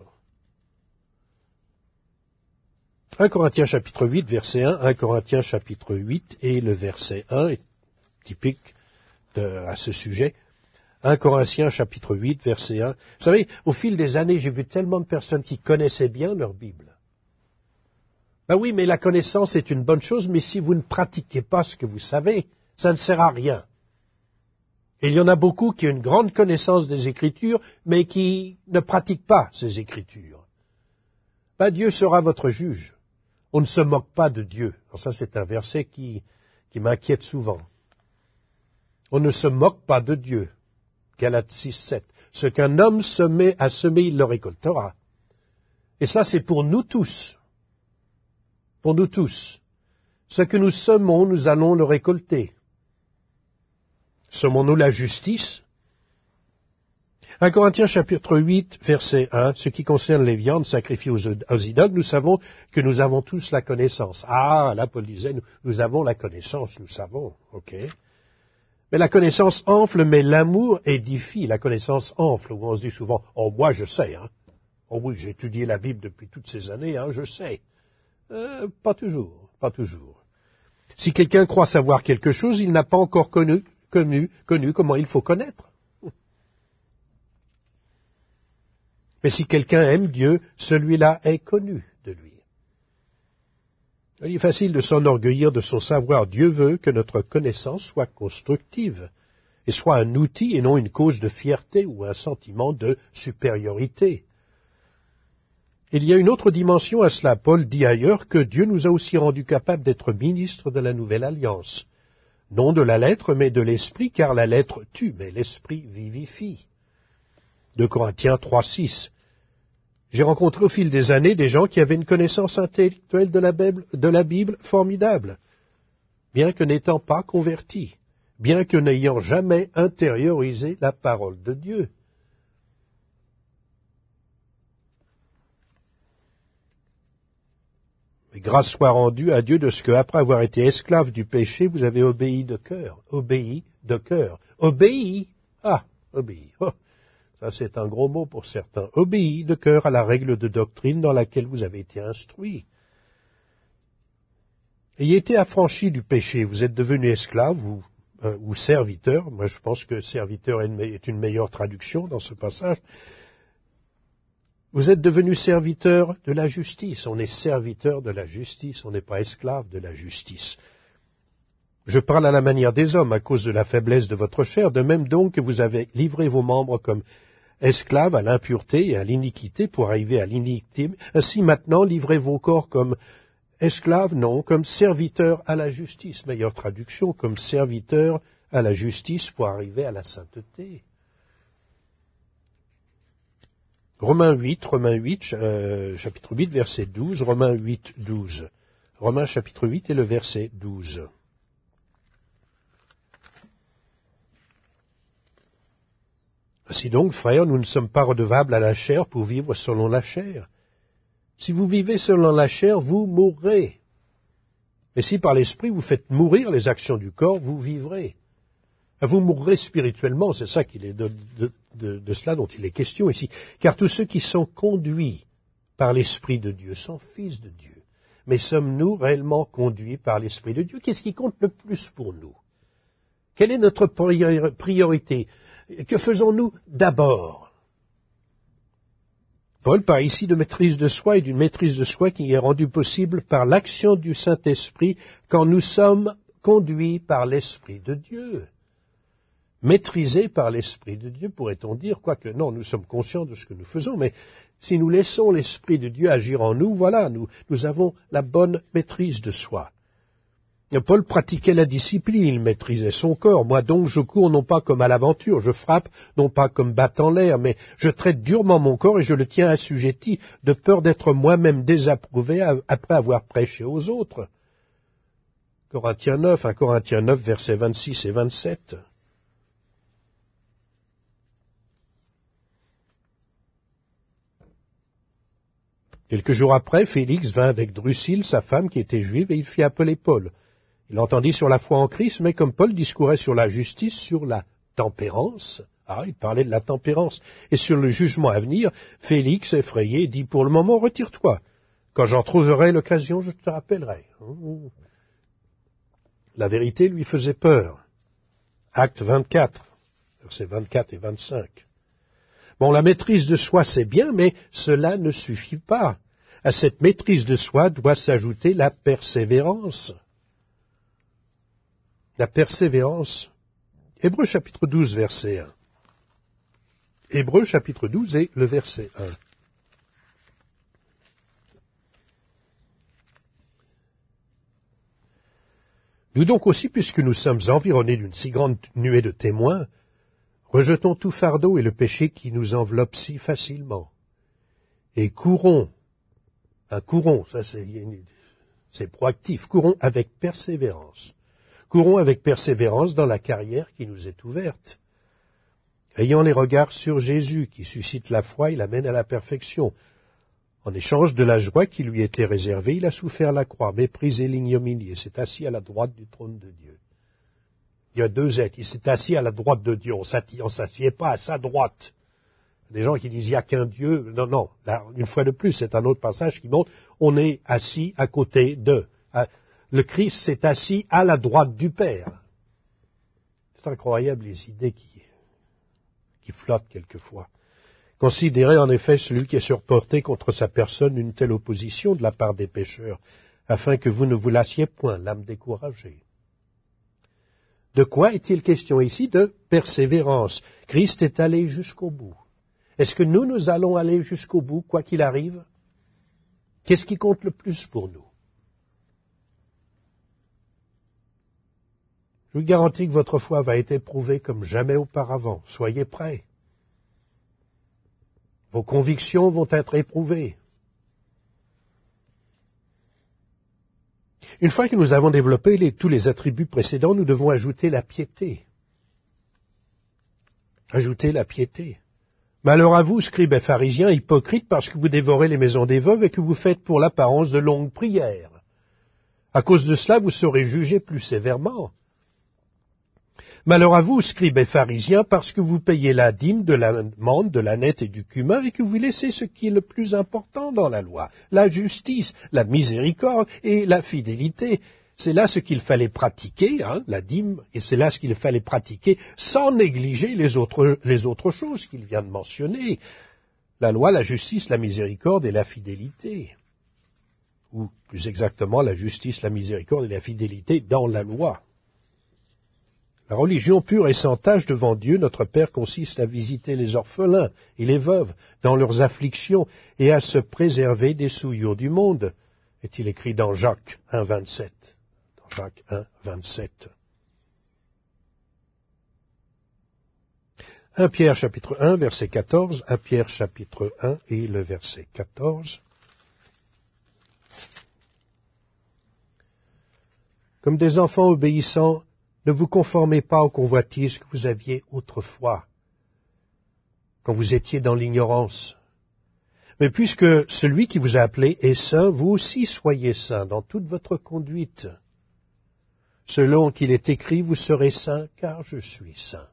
1 Corinthiens chapitre 8, verset 1, 1 Corinthiens chapitre 8 et le verset 1 est typique à ce sujet. 1 Corinthiens chapitre 8, verset 1. Vous savez, au fil des années, j'ai vu tellement de personnes qui connaissaient bien leur Bible. Ben oui, mais la connaissance est une bonne chose, mais si vous ne pratiquez pas ce que vous savez, ça ne sert à rien. Et il y en a beaucoup qui ont une grande connaissance des Écritures, mais qui ne pratiquent pas ces Écritures. Ben Dieu sera votre juge. On ne se moque pas de Dieu. Alors ça, c'est un verset qui m'inquiète souvent. On ne se moque pas de Dieu. Galates 6, 7. Ce qu'un homme se met à semer, il le récoltera. Et ça, c'est pour nous tous. Pour nous tous. Ce que nous semons, nous allons le récolter. Semons-nous la justice? 1 Corinthiens chapitre 8, verset 1, ce qui concerne les viandes sacrifiées aux idoles, nous savons que nous avons tous la connaissance. Ah, là, Paul disait, nous avons la connaissance, nous savons, ok. Mais la connaissance enfle, mais l'amour édifie. La connaissance enfle, où on se dit souvent, oh, moi je sais, hein. Oh oui, j'ai étudié la Bible depuis toutes ces années, hein, je sais. Pas toujours, pas toujours. Si quelqu'un croit savoir quelque chose, il n'a pas encore connu comment il faut connaître. Mais si quelqu'un aime Dieu, celui-là est connu de lui. Il est facile de s'enorgueillir de son savoir. Dieu veut que notre connaissance soit constructive et soit un outil et non une cause de fierté ou un sentiment de supériorité. Il y a une autre dimension à cela. Paul dit ailleurs que Dieu nous a aussi rendus capables d'être ministres de la nouvelle alliance. Non de la lettre, mais de l'esprit, car la lettre tue, mais l'esprit vivifie. 2 Corinthiens 3:6. J'ai rencontré au fil des années des gens qui avaient une connaissance intellectuelle de la Bible formidable, bien que n'étant pas convertis, bien que n'ayant jamais intériorisé la parole de Dieu. Mais grâce soit rendue à Dieu de ce que, après avoir été esclave du péché, vous avez obéi de cœur. Obéi de cœur. Obéi. Ah, obéi. Oh. Ça, c'est un gros mot pour certains. Obéis de cœur à la règle de doctrine dans laquelle vous avez été instruits. Ayez été affranchis du péché. Vous êtes devenus esclaves ou serviteurs. Moi, je pense que serviteur est une meilleure traduction dans ce passage. Vous êtes devenus serviteurs de la justice. On est serviteur de la justice. On n'est pas esclave de la justice. Je parle à la manière des hommes à cause de la faiblesse de votre chair, de même donc que vous avez livré vos membres comme esclaves à l'impureté et à l'iniquité pour arriver à l'iniquité. Ainsi maintenant, livrez vos corps comme esclaves, non, comme serviteurs à la justice. Meilleure traduction, comme serviteurs à la justice pour arriver à la sainteté. Romains 8, chapitre 8, verset 12, Romains 8, 12. Romains chapitre 8 et le verset 12. Ainsi donc, frères, nous ne sommes pas redevables à la chair pour vivre selon la chair. Si vous vivez selon la chair, vous mourrez. Mais si par l'esprit vous faites mourir les actions du corps, vous vivrez. Vous mourrez spirituellement, c'est ça qu'il est de cela dont il est question ici. Car tous ceux qui sont conduits par l'Esprit de Dieu sont fils de Dieu. Mais sommes-nous réellement conduits par l'Esprit de Dieu? Qu'est-ce qui compte le plus pour nous? Quelle est notre priorité? Que faisons-nous d'abord? Paul parle ici de maîtrise de soi et d'une maîtrise de soi qui est rendue possible par l'action du Saint-Esprit quand nous sommes conduits par l'Esprit de Dieu. Maîtrisés par l'Esprit de Dieu, pourrait-on dire, quoique non, nous sommes conscients de ce que nous faisons, mais si nous laissons l'Esprit de Dieu agir en nous, voilà, nous avons la bonne maîtrise de soi. Paul pratiquait la discipline, il maîtrisait son corps. Moi donc, je cours non pas comme à l'aventure, je frappe non pas comme battant l'air, mais je traite durement mon corps et je le tiens assujetti, de peur d'être moi-même désapprouvé après avoir prêché aux autres. 1 Corinthiens 9, versets 26 et 27. Quelques jours après, Félix vint avec Drusille, sa femme, qui était juive, et il fit appeler Paul. Il entendit sur la foi en Christ, mais comme Paul discourait sur la justice, sur la tempérance, il parlait de la tempérance, et sur le jugement à venir, Félix, effrayé, dit, pour le moment, retire-toi. Quand j'en trouverai l'occasion, je te rappellerai. La vérité lui faisait peur. Acte 24, versets 24 et 25. Bon, la maîtrise de soi, c'est bien, mais cela ne suffit pas. À cette maîtrise de soi doit s'ajouter la persévérance. La persévérance. Hébreux chapitre 12, verset 1. Hébreux chapitre 12 et le verset 1. Nous donc aussi, puisque nous sommes environnés d'une si grande nuée de témoins, rejetons tout fardeau et le péché qui nous enveloppe si facilement, et courons, ça c'est proactif, courons avec persévérance. Courons avec persévérance dans la carrière qui nous est ouverte. ayant les regards sur Jésus, qui suscite la foi et l'amène à la perfection. En échange de la joie qui lui était réservée, il a souffert la croix, méprisé l'ignominie, et s'est assis à la droite du trône de Dieu. Il y a deux êtres, il s'est assis à la droite de Dieu, on ne s'assied pas à sa droite. Des gens qui disent il n'y a qu'un Dieu. Non, non, là, une fois de plus, c'est un autre passage qui montre, on est assis à côté d'eux. Le Christ s'est assis à la droite du Père. C'est incroyable les idées qui flottent quelquefois. Considérez en effet celui qui est surporté contre sa personne une telle opposition de la part des pécheurs, afin que vous ne vous lassiez point, l'âme découragée. De quoi est-il question ici? De persévérance. Christ est allé jusqu'au bout. Est-ce que nous allons aller jusqu'au bout, quoi qu'il arrive? Qu'est-ce qui compte le plus pour nous? Je vous garantis que votre foi va être éprouvée comme jamais auparavant. Soyez prêts. Vos convictions vont être éprouvées. Une fois que nous avons développé tous les attributs précédents, nous devons ajouter la piété. Ajouter la piété. Malheur à vous, scribes et pharisiens, hypocrites, parce que vous dévorez les maisons des veuves et que vous faites pour l'apparence de longues prières. À cause de cela, vous serez jugés plus sévèrement. Malheur à vous, scribes et pharisiens, parce que vous payez la dîme de la menthe, de l'ânette et du cumin, et que vous laissez ce qui est le plus important dans la loi, la justice, la miséricorde et la fidélité. C'est là ce qu'il fallait pratiquer, la dîme, et c'est là ce qu'il fallait pratiquer sans négliger les autres choses qu'il vient de mentionner. La loi, la justice, la miséricorde et la fidélité. Ou plus exactement, la justice, la miséricorde et la fidélité dans la loi. La religion pure et sans tache devant Dieu, notre Père, consiste à visiter les orphelins et les veuves dans leurs afflictions et à se préserver des souillures du monde, est-il écrit dans Jacques 1, 27. Jacques 1, 27. 1 Pierre chapitre 1, verset 14, 1 Pierre chapitre 1 et le verset 14. Comme des enfants obéissants, ne vous conformez pas aux convoitises que vous aviez autrefois, quand vous étiez dans l'ignorance. Mais puisque celui qui vous a appelé est saint, vous aussi soyez saints dans toute votre conduite. Selon qu'il est écrit, vous serez saints, car je suis saint.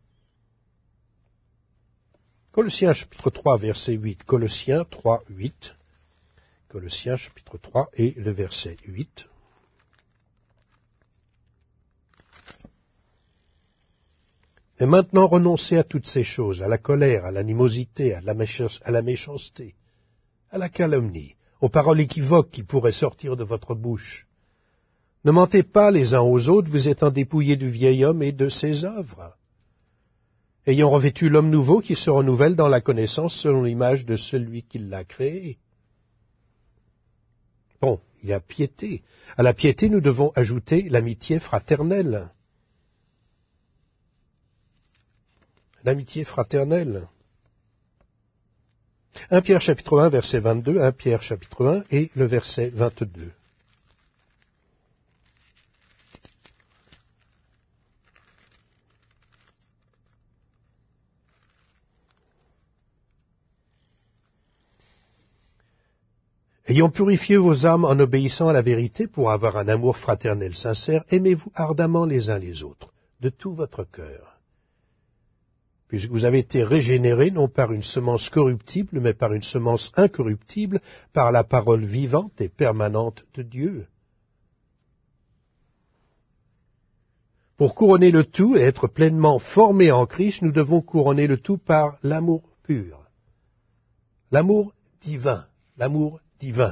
Colossiens chapitre 3, verset 8. Colossiens 3, 8. Colossiens chapitre 3 et le verset 8. Et maintenant renoncez à toutes ces choses, à la colère, à l'animosité, à la méchanceté, à la calomnie, aux paroles équivoques qui pourraient sortir de votre bouche. Ne mentez pas les uns aux autres, vous étant dépouillés du vieil homme et de ses œuvres, ayant revêtu l'homme nouveau qui se renouvelle dans la connaissance selon l'image de celui qui l'a créé. Bon, il y a piété. À la piété, nous devons ajouter l'amitié fraternelle. L'amitié fraternelle. 1 Pierre chapitre 1, verset 22, 1 Pierre chapitre 1 et le verset 22. Ayant purifié vos âmes en obéissant à la vérité pour avoir un amour fraternel sincère, aimez-vous ardemment les uns les autres, de tout votre cœur. Puisque vous avez été régénérés non par une semence corruptible, mais par une semence incorruptible, par la parole vivante et permanente de Dieu. Pour couronner le tout et être pleinement formés en Christ, nous devons couronner le tout par l'amour pur. L'amour divin. L'amour divin.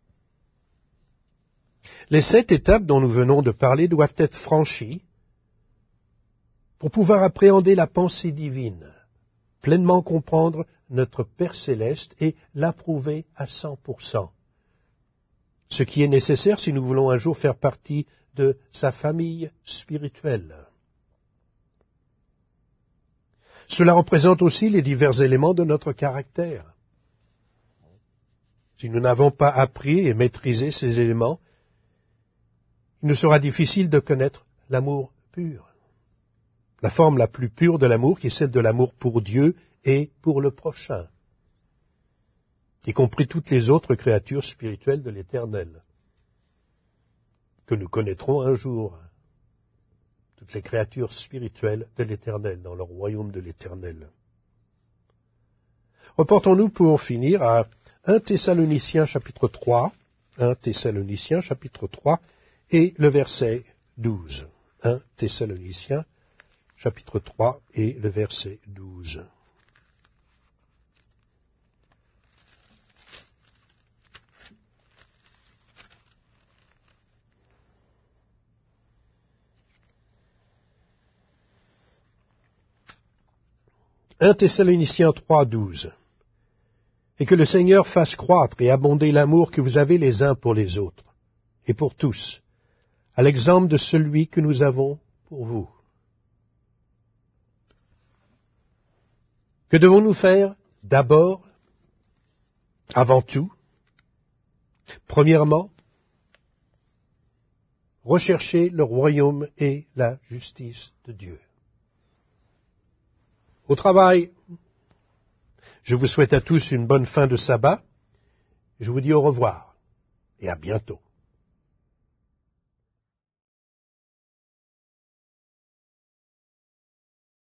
Les 7 étapes dont nous venons de parler doivent être franchies pour pouvoir appréhender la pensée divine, pleinement comprendre notre Père céleste et l'approuver à 100%. Ce qui est nécessaire si nous voulons un jour faire partie de sa famille spirituelle. Cela représente aussi les divers éléments de notre caractère. Si nous n'avons pas appris et maîtrisé ces éléments, il nous sera difficile de connaître l'amour pur. la forme la plus pure de l'amour, qui est celle de l'amour pour Dieu et pour le prochain, y compris toutes les autres créatures spirituelles de l'Éternel, que nous connaîtrons un jour, toutes les créatures spirituelles de l'Éternel, dans le royaume de l'Éternel. Reportons-nous pour finir à 1 Thessaloniciens chapitre 3, 1 Thessaloniciens chapitre 3 et le verset 12. 1 Thessaloniciens chapitre 3 et le verset 12. « 1 Thessaloniciens 3, 12. Et que le Seigneur fasse croître et abonder l'amour que vous avez les uns pour les autres, et pour tous, à l'exemple de celui que nous avons pour vous. » Que devons-nous faire d'abord, avant tout? Premièrement, rechercher le royaume et la justice de Dieu. Au travail, je vous souhaite à tous une bonne fin de sabbat. Je vous dis au revoir et à bientôt.